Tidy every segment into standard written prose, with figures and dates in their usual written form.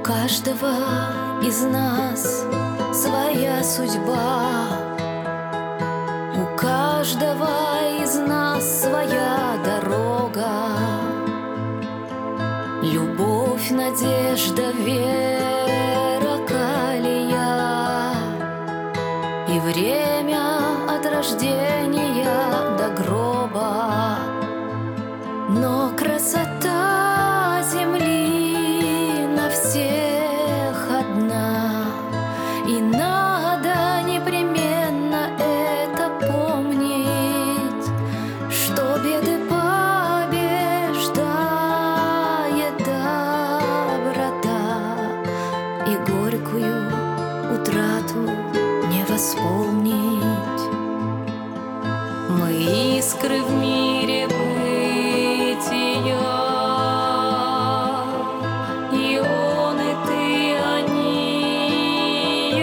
каждого из нас своя судьба, у каждого из нас своя дорога. Любовь, надежда, вера, калия и время от рождения до гроба. Но красота земли на всех одна, и надо непременно это помнить, что беды побеждает доброта, и горькую утрату не восполнить. Мы искры в мире бытия, и он, и ты, они,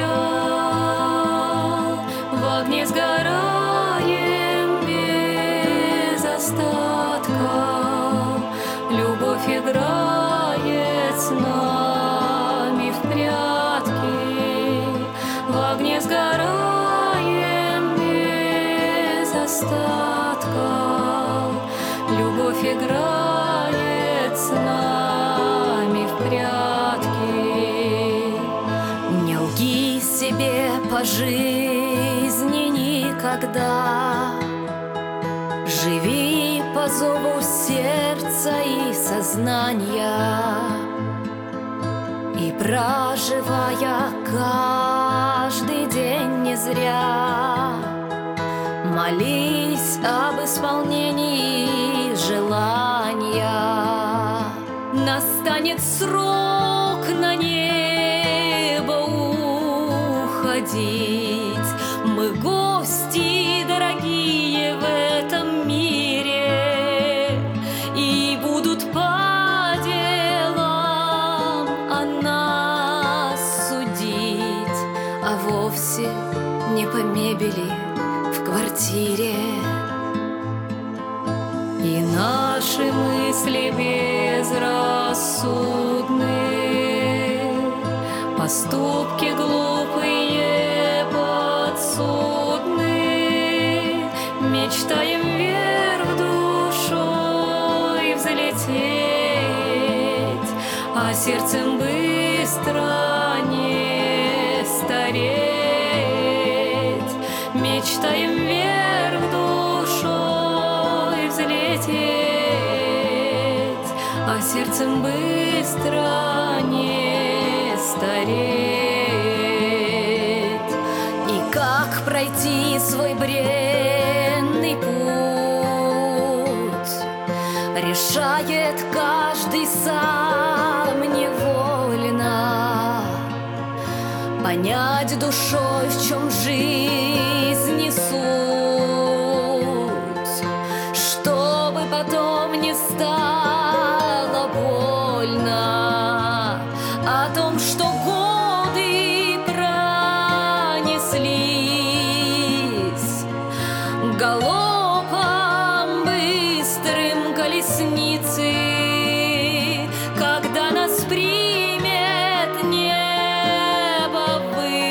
я. В огне сгораем без остатка, любовь играет с нами в прятки. В огне сгораем без остатка, любовь играет с нами в прятки. Не лги себе по жизни никогда, живи по зову сердца и сознания, и проживая каждый день не зря, молись об исполнении желания. Настанет срок на небо уходить, мы гости дорогие в этом мире, и будут по делам о нас судить, а вовсе не по мебели в квартире. И наши мысли безрассудны, поступки глупые подсудны. Мечтаем вверх душой взлететь, а сердцем быстро не стареть. Мечтаем вверх душой взлететь, а сердцем быстро не стареть. И как пройти свой бренный путь, решает каждый сам невольно. Понять душой, в чем жизнь и суть, чтобы потом не стало больно о том, что годы пронеслись галопом быстрым колесницы, когда нас примет небо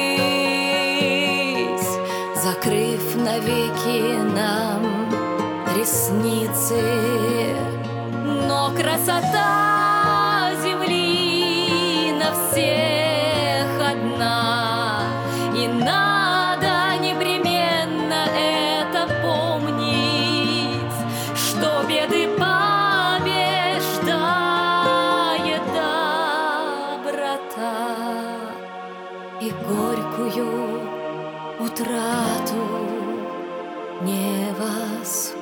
ввысь, закрыв навеки нам ресницы. Но красота земли на всех одна, и надо непременно это помнить, что беды побеждает доброта, и горькую утрату не восполнить.